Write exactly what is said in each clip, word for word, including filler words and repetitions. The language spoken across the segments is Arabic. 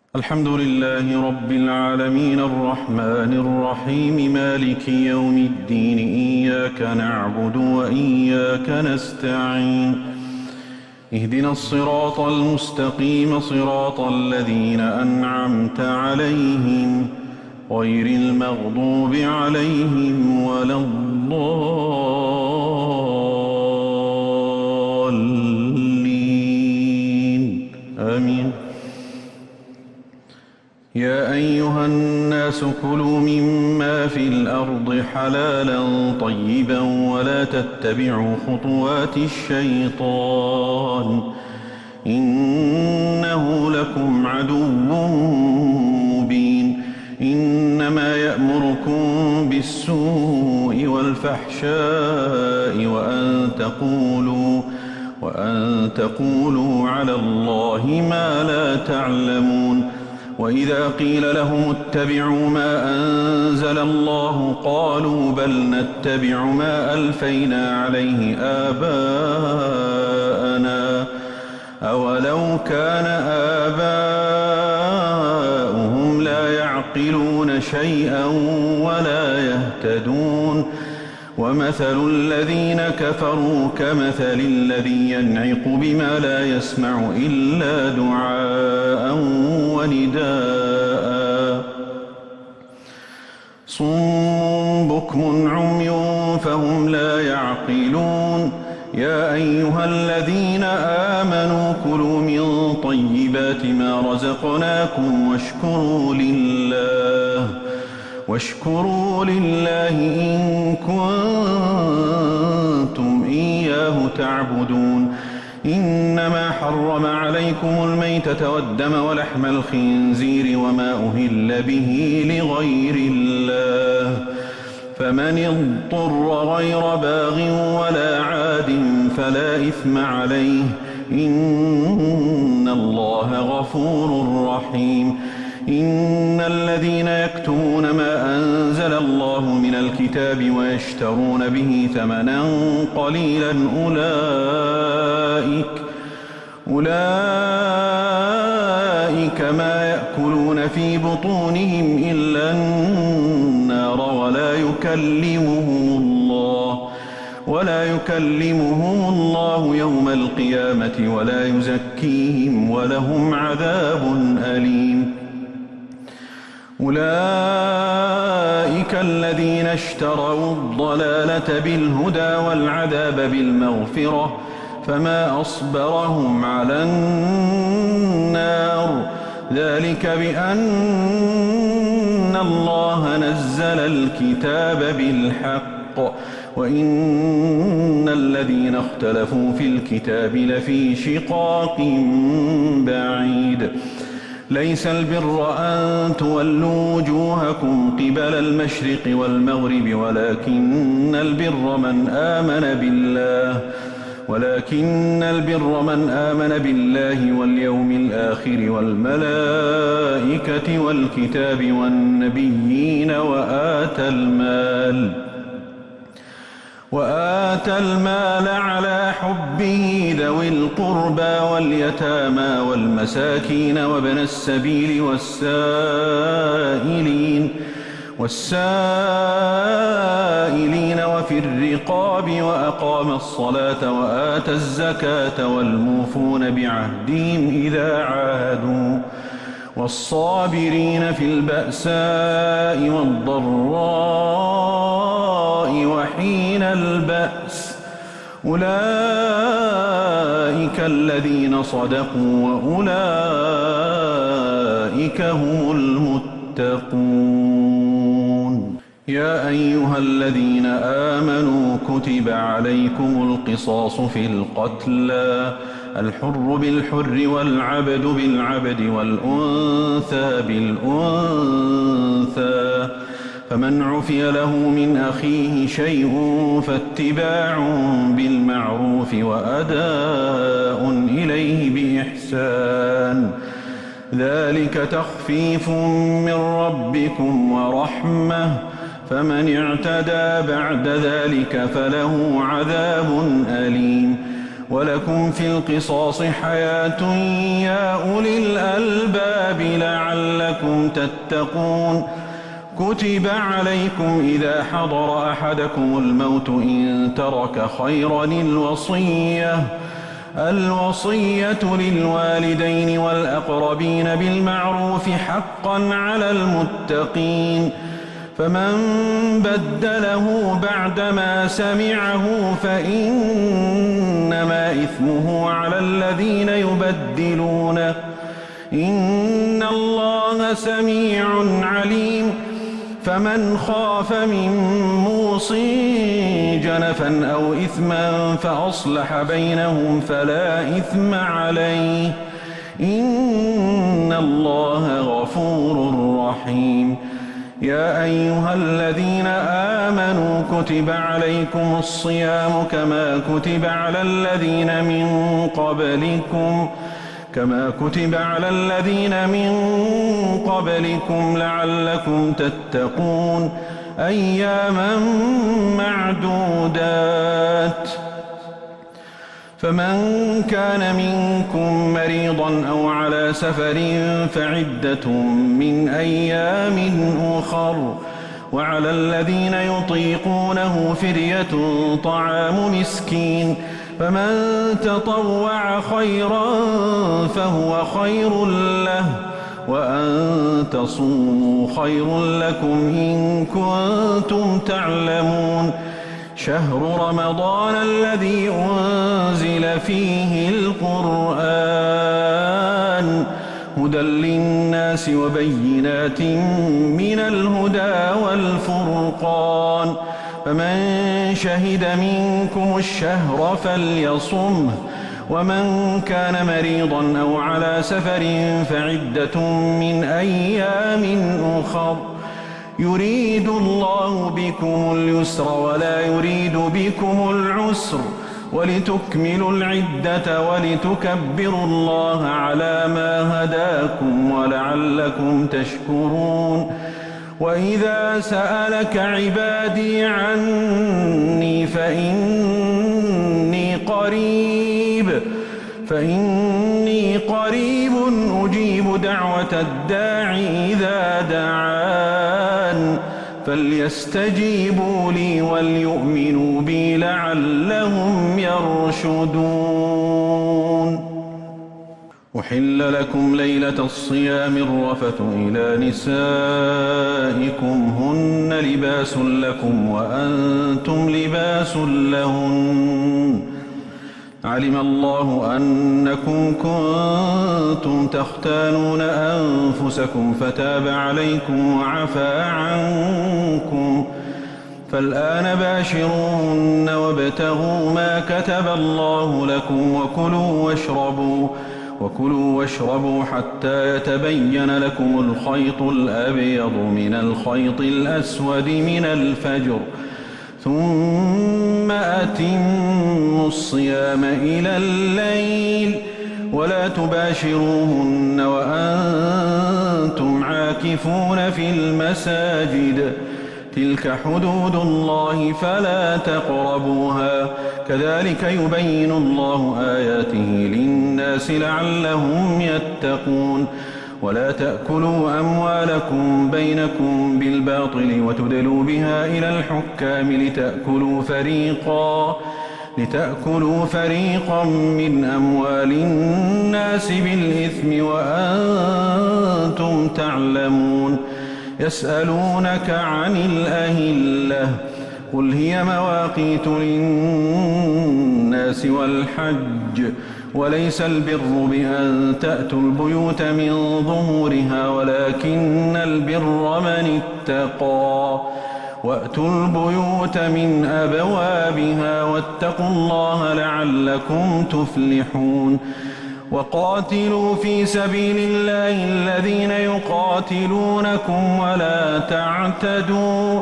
الحمد لله رب العالمين الرحمن الرحيم مالك يوم الدين إياك نعبد وإياك نستعين اهدنا الصراط المستقيم صراط الذين أنعمت عليهم غير المغضوب عليهم ولا الضالين آمين. يا أيها الناس كلوا مما في الأرض حلالا طيبا ولا تتبعوا خطوات الشيطان إنه لكم عدو مبين. إنما يأمركم بالسوء والفحشاء وأن تقولوا وأن تقولوا على الله ما لا تعلمون. وإذا قيل لهم اتبعوا ما أنزل الله قالوا بل نتبع ما ألفينا عليه آباءنا أولو كان آباؤهم لا يعقلون شيئا ولا يهتدون. ومثل الذين كفروا كمثل الذي ينعق بما لا يسمع إلا دعاء ونداء صم بكم عمي فهم لا يعقلون. يا أيها الذين آمنوا كلوا من طيبات ما رزقناكم واشكروا لله واشكروا لله إن كنتم إياه تعبدون. إنما حرم عليكم الميتة والدم ولحم الخنزير وما أهل به لغير الله فمن اضطر غير باغ ولا عاد فلا إثم عليه إن الله غفور رحيم. إن الذين يكتمون ما أنزل الله من الكتاب ويشترون به ثمنا قليلا أولئك أولئك ما يأكلون في بطونهم إلا النار ولا يكلمهم الله ولا يكلمهم الله يوم القيامة ولا يزكيهم ولهم عذاب أليم. أولئك الذين اشتروا الضلالة بالهدى والعذاب بالمغفرة فما أصبرهم على النار ذلك بأن الله نزل الكتاب بالحق وإن الذين اختلفوا في الكتاب لفي شقاق بعيد. ليس البر أن تولوا وجوهكم قبل المشرق والمغرب ولكن البر من آمن بالله ولكن البر من آمن بالله واليوم الآخر والملائكة والكتاب والنبيين وآتى المال وآتى المال على حبه ذوي القربى واليتامى والمساكين وابن السبيل والسائلين والسائلين وفي الرقاب وأقام الصلاة وآتى الزكاة والموفون بعهدهم إذا عاهدوا والصابرين في البأساء والضراء وحين البأس أولئك الذين صدقوا وأولئك هم المتقون. يا أيها الذين آمنوا كتب عليكم القصاص في القتلى الحر بالحر والعبد بالعبد والأنثى بالأنثى فمن عفي له من أخيه شيء فاتباع بالمعروف وأداء إليه بإحسان ذلك تخفيف من ربكم ورحمة فمن اعتدى بعد ذلك فله عذاب أليم. ولكم في القصاص حياة يا أولي الألباب لعلكم تتقون. كتب عليكم إذا حضر أحدكم الموت إن ترك خيرا الوصية الوصية للوالدين والأقربين بالمعروف حقا على المتقين. فمن بدله بعدما سمعه فإنما إثمه على الذين يبدلونه إن الله سميع عليم. فمن خاف من موص جنفا أو إثما فأصلح بينهم فلا إثم عليه إن الله غفور رحيم. يا أيها الذين آمنوا كتب عليكم الصيام كما كتب على الذين من قبلكم كما كتب على الذين من قبلكم لعلكم تتقون أياما معدودات. فمن كان منكم مريضا أو على سفر فعدة من أيام أخر وعلى الذين يطيقونه فدية طعام مسكين فمن تطوع خيرا فهو خير له وأن تصوموا خير لكم إن كنتم تعلمون. شهر رمضان الذي أنزل فيه القرآن هدى للناس وبينات من الهدى والفرقان فمن شهد منكم الشهر فليصمه ومن كان مريضا أو على سفر فعدة من أيام أخر يريد الله بكم اليسر ولا يريد بكم العسر ولتكملوا العدة ولتكبروا الله على ما هداكم ولعلكم تشكرون. وإذا سألك عبادي عني فإني قريب فإني قريب أجيب دعوة الداعي إذا دعان فليستجيبوا لي وليؤمنوا بي لعلهم يرشدون. أحل لكم ليلة الصيام الرفث إلى نسائكم هن لباس لكم وأنتم لباس لهن علم الله أنكم كنتم تختانون أنفسكم فتاب عليكم وعفى عنكم فالآن باشروهن وابتغوا ما كتب الله لكم وكلوا واشربوا وكلوا واشربوا حتى يتبين لكم الخيط الأبيض من الخيط الأسود من الفجر ثم أتموا الصيام إلى الليل ولا تباشروهن وأنتم عاكفون في المساجد تلك حدود الله فلا تقربوها كذلك يبين الله آياته للناس لعلهم يتقون. ولا تأكلوا أموالكم بينكم بالباطل وتدلوا بها إلى الحكام لتأكلوا فريقا لتأكلوا فريقا من أموال الناس بالإثم وأنتم تعلمون. يسألونك عن الأهلة قل هي مواقيت للناس والحج وليس البر بأن تأتوا البيوت من ظهورها ولكن البر من اتقى وأتوا البيوت من أبوابها واتقوا الله لعلكم تفلحون. وقاتلوا في سبيل الله الذين يقاتلونكم ولا تعتدوا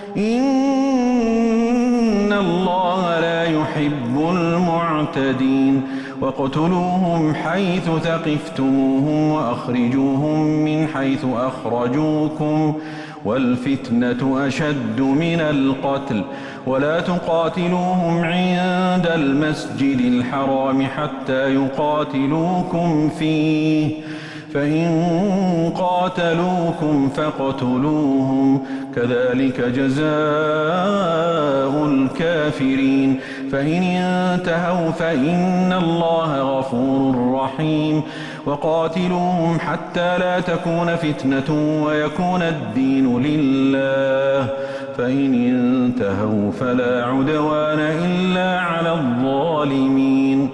إن الله لا يحب المعتدين. واقتلوهم حيث ثقفتموهم وأخرجوهم من حيث أخرجوكم والفتنة أشد من القتل ولا تقاتلوهم عند المسجد الحرام حتى يقاتلوكم فيه فإن قاتلوكم فاقتلوهم كذلك جزاء الكافرين فإن انتهوا فإن الله غفور رحيم وقاتلوهم حتى لا تكون فتنة ويكون الدين لله فإن انتهوا فلا عدوان إلا على الظالمين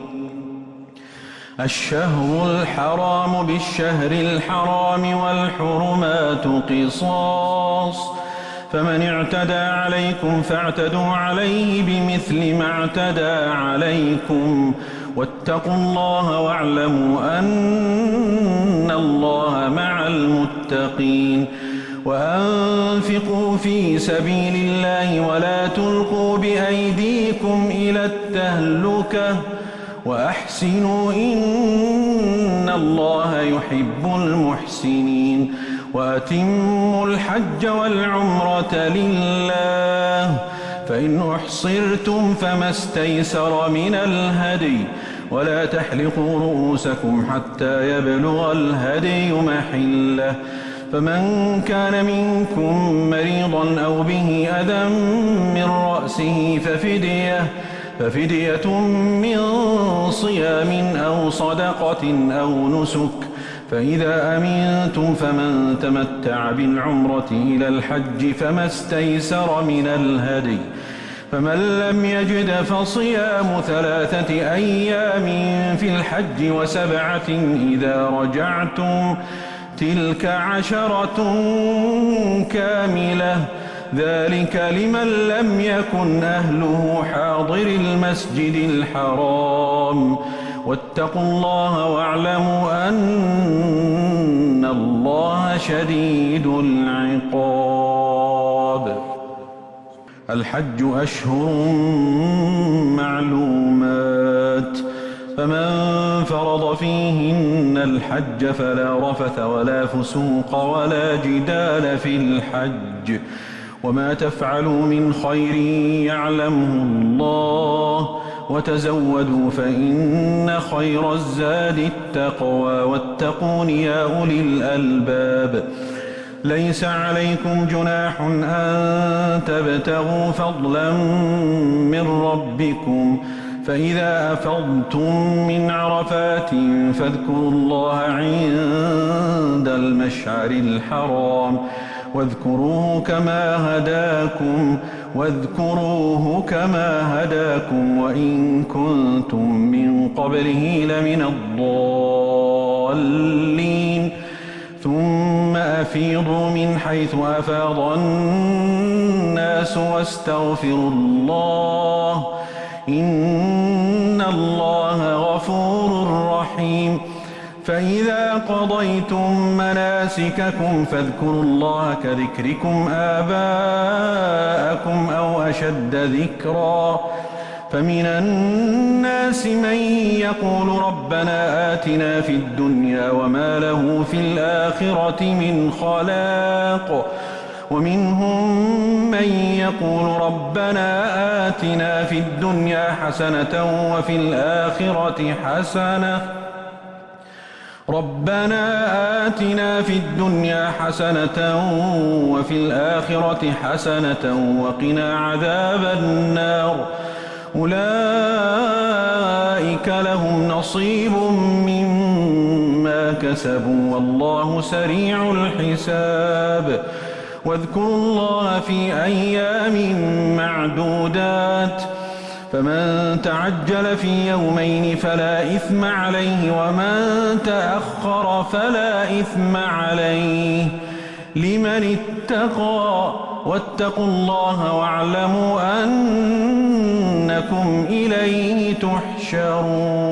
الشهر الحرام بالشهر الحرام والحرمات قصاص فمن اعتدى عليكم فاعتدوا عليه بمثل ما اعتدى عليكم واتقوا الله واعلموا أن الله مع المتقين وأنفقوا في سبيل الله ولا تلقوا بأيديكم إلى التهلكة وأحسنوا إن الله يحب المحسنين وأتموا الحج والعمرة لله فإن أحصرتم فما استيسر من الهدي ولا تحلقوا رؤوسكم حتى يبلغ الهدي محله فمن كان منكم مريضا أو به أذى من رأسه ففدية ففدية من صيام أو صدقة أو نسك فإذا أمنتم فمن تمتع بالعمرة إلى الحج فما استيسر من الهدي فمن لم يجد فصيام ثلاثة أيام في الحج وسبعة إذا رجعتم تلك عشرة كاملة ذلك لمن لم يكن أهله حاضر المسجد الحرام واتقوا الله واعلموا أن الله شديد العقاب الحج أشهر معلومات فمن فرض فيهن الحج فلا رفث ولا فسوق ولا جدال في الحج وما تفعلوا من خير يعلمه الله وتزودوا فإن خير الزاد التقوى واتقون يا أولي الألباب ليس عليكم جناح أن تبتغوا فضلا من ربكم فإذا أفضتم من عرفات فاذكروا الله عند المشعر الحرام واذكروه كما هداكم واذكروه كما هداكم وإن كنتم من قبله لمن الضالين ثم أفيضوا من حيث أفاض الناس واستغفروا الله إن الله غفور رحيم فإذا قضيتم مناسككم فاذكروا الله كذكركم آباءكم أو أشد ذكرا فمن الناس من يقول ربنا آتنا في الدنيا وما له في الآخرة من خلاق ومنهم من يقول ربنا آتنا في الدنيا حسنة وفي الآخرة حسنة ربنا آتنا في الدنيا حسنة وفي الآخرة حسنة وقنا عذاب النار أولئك لهم نصيب مما كسبوا والله سريع الحساب واذكروا الله في أيام معدودات فمن تعجل في يومين فلا إثم عليه ومن تأخر فلا إثم عليه لمن اتقى واتقوا الله واعلموا أنكم إليه تحشرون